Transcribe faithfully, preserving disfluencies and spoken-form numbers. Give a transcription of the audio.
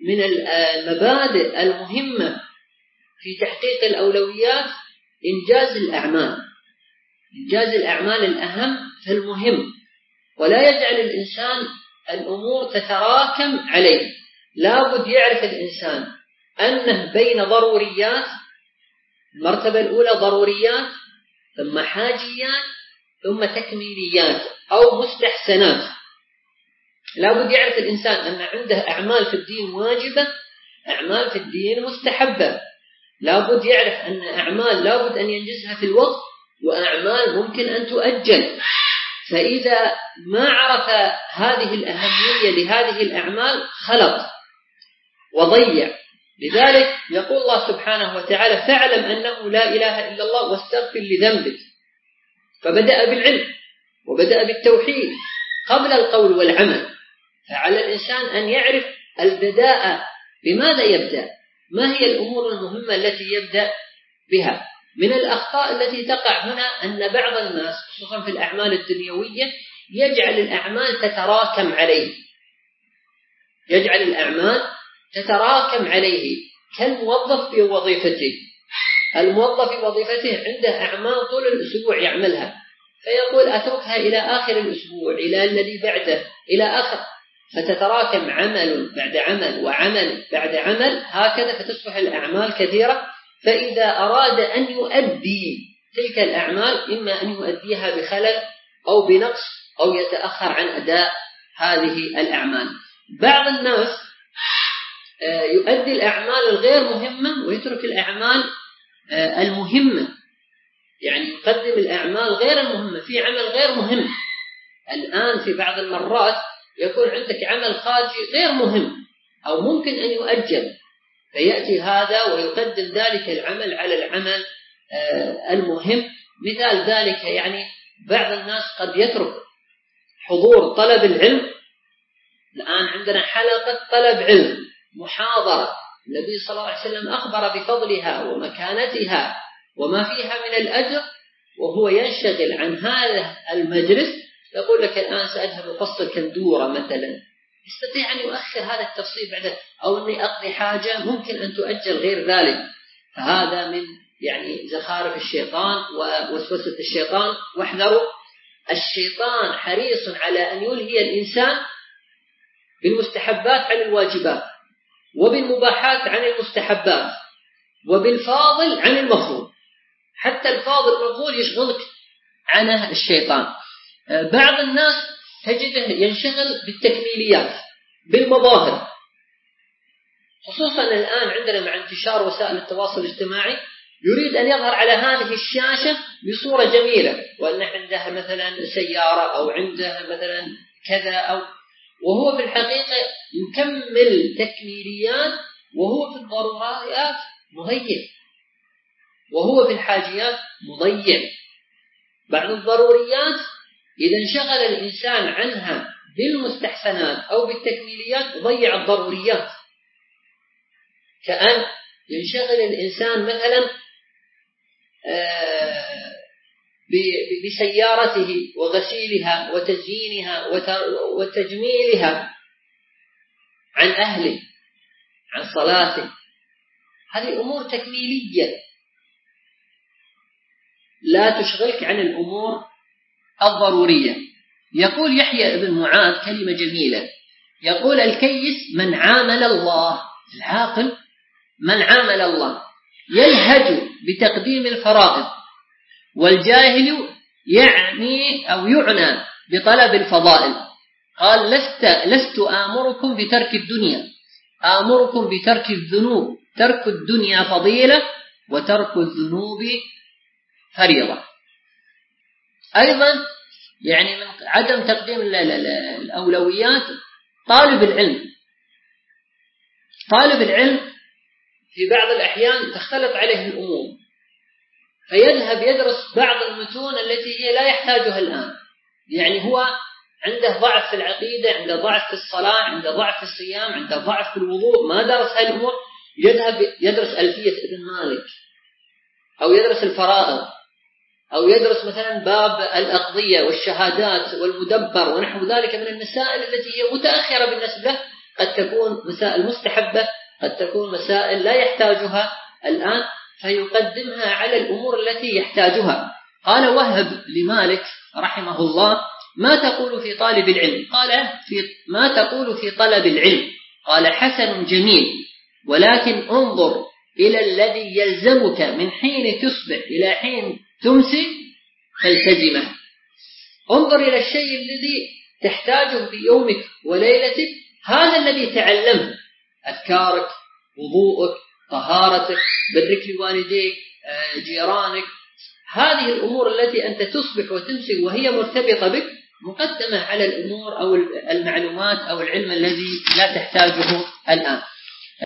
من المبادئ المهمة في تحقيق الأولويات إنجاز الأعمال، إنجاز الأعمال الأهم فالمهم، ولا يجعل الإنسان الأمور تتراكم عليه. لابد يعرف الإنسان أنه بين ضروريات، المرتبة الأولى ضروريات، ثم حاجيات، ثم تكميليات أو مستحسنات. لابد يعرف الإنسان أن عنده أعمال في الدين واجبة، أعمال في الدين مستحبة. لابد يعرف أن أعمال لابد أن ينجزها في الوقت، وأعمال ممكن أن تؤجل. فإذا ما عرف هذه الأهمية لهذه الأعمال خلط وضيع. لذلك يقول الله سبحانه وتعالى: فاعلم أنه لا إله إلا الله واستغفر لذنبك. فبدأ بالعلم وبدأ بالتوحيد قبل القول والعمل. فعلى الإنسان أن يعرف البداء، بماذا يبدأ، ما هي الأمور المهمة التي يبدأ بها. من الأخطاء التي تقع هنا أن بعض الناس خصوصا في الأعمال الدنيوية يجعل الأعمال تتراكم عليه، يجعل الأعمال تتراكم عليه كالموظف في وظيفته. الموظف في وظيفته عنده أعمال طول الأسبوع يعملها، فيقول أتركها إلى آخر الأسبوع، إلى الذي بعده، إلى آخر، فتتراكم عمل بعد عمل وعمل بعد عمل، هكذا فتصبح الأعمال كثيرة. فإذا أراد أن يؤدي تلك الأعمال إما أن يؤديها بخلل أو بنقص أو يتأخر عن أداء هذه الأعمال. بعض الناس يؤدي الأعمال الغير مهمة ويترك الأعمال المهمة، يعني يقدم الأعمال غير المهمة في عمل غير مهم. الآن في بعض المرات يكون عندك عمل خارجي غير مهم أو ممكن أن يؤجل، فيأتي هذا ويقدم ذلك العمل على العمل المهم. مثال ذلك يعني بعض الناس قد يترك حضور طلب العلم. الآن عندنا حلقة طلب علم، محاضرة، النبي صلى الله عليه وسلم أخبر بفضلها ومكانتها وما فيها من الأجر، وهو ينشغل عن هذا المجلس. يقول لك الآن سأذهب أفصل كندورة مثلا، يستطيع أن يؤخر هذا التفصيل بعد، أو أني أقضي حاجة ممكن أن تؤجل غير ذلك. فهذا من يعني زخارف الشيطان ووسوسة الشيطان. واحذروا، الشيطان حريص على أن يلهي الإنسان بالمستحبات عن الواجبات، وبالمباحات عن المستحبات، وبالفاضل عن المفروض. حتى الفاضل المفروض يشغلك عنه الشيطان. بعض الناس تجده ينشغل بالتكميليات، بالمظاهر، خصوصا الآن عندنا مع انتشار وسائل التواصل الاجتماعي، يريد أن يظهر على هذه الشاشة بصورة جميلة، وأن عندها مثلا سيارة أو عندها مثلا كذا، أو وهو في الحقيقة يكمل تكميليات، وهو في الضروريات مضيع، وهو في الحاجيات مضيع. بعض الضروريات إذا انشغل الإنسان عنها بالمستحسنات أو بالتكميليات ضيع الضروريات. كأن ينشغل الإنسان مثلا بسيارته وغسيلها وتزيينها وتجميلها عن أهله، عن صلاته. هذه أمور تكميلية لا تشغلك عن الأمور الضرورية. يقول يحيى ابن معاذ كلمة جميلة، يقول: الكيس من عامل الله، العاقل من عامل الله، يلهج بتقديم الفرائض، والجاهل يعني أو يعنى بطلب الفضائل. قال: لست, لست آمركم بترك الدنيا، آمركم بترك الذنوب، ترك الدنيا فضيلة وترك الذنوب فريضة. أيضا يعني من عدم تقديم الأولويات طالب العلم. طالب العلم في بعض الأحيان تختلط عليه الأمور، فيذهب يدرس بعض المتون التي هي لا يحتاجها الآن. يعني هو عنده ضعف في العقيدة، عنده ضعف في الصلاة، عنده ضعف في الصيام، عنده ضعف في الوضوء، ما درس هذه الأمور، يذهب يدرس ألفية ابن مالك، أو يدرس الفرائض، أو يدرس مثلا باب الأقضية والشهادات والمدبر ونحو ذلك من المسائل التي هي متأخرة بالنسبة قد تكون مسائل مستحبة، قد تكون مسائل لا يحتاجها الآن، فيقدمها على الأمور التي يحتاجها. قال وهب لمالك رحمه الله: ما تقول في طالب العلم؟ قال في ما تقول في طلب العلم؟ قال حسن جميل، ولكن انظر إلى الذي يلزمك من حين تصبح إلى حين تمسي فالتزمه. انظر إلى الشيء الذي تحتاجه في يومك وليلتك، هذا الذي تعلمه: أذكارك، وضوءك، طهارتك، برك لوالديك، جيرانك، هذه الأمور التي أنت تصبح وتمسي وهي مرتبطة بك مقدمة على الأمور أو المعلومات أو العلم الذي لا تحتاجه الآن.